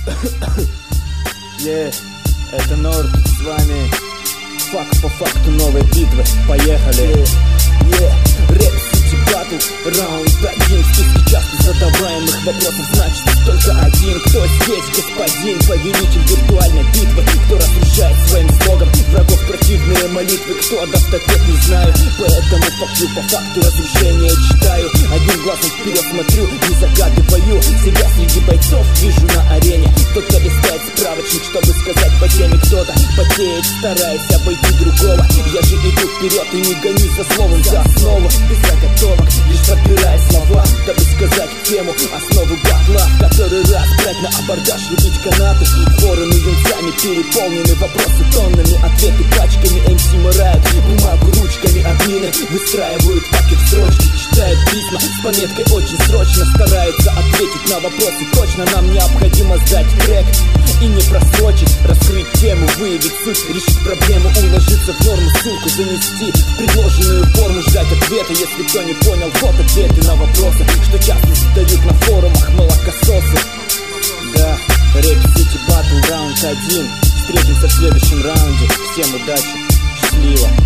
Это Норд, с вами факт по факту новой битвы. Поехали. Рэп Сити Батл, раунд 1. В списке часто задаваемых вопросов значит только один. Кто здесь господин, повелитель виртуальной битвы? Кто разрушает своим слогом врагов противные молитвы? Кто даст ответ, не знаю. Поэтому факту по факту разрушения читаю. Одним глазом вперед смотрю, не загадываю себя среди бойцов, вижу на арене. Кто-то листает справочник, чтобы сказать по теме. Кто-то потеет, стараясь обойти другого. Я же иду вперед и не гонюсь за словом, за основу без заготовок, лишь подбирая слова, дабы сказать тему, основу батла. В который раз брать на абордаж, рубить канаты. Форумы юнцами переполнены, вопросы тоннами, ответы пачками. МС морают бумагу ручками, админы выстраивают факты в строчки, читают письма с пометкой очень срочно, стараются ответить на вопросы точно. Нам необходимо сдать трек и не просрочить, раскрыть тему, выявить суть, решить проблему, уложиться в норму, ссылку занести в предложенную форму, ждать ответа. Если кто не понял, вот ответы на вопросы, что часто задают на форумах молокососы. Да, Рэп Сити Батл, раунд 1. Встретимся в следующем раунде. Всем удачи, счастливо.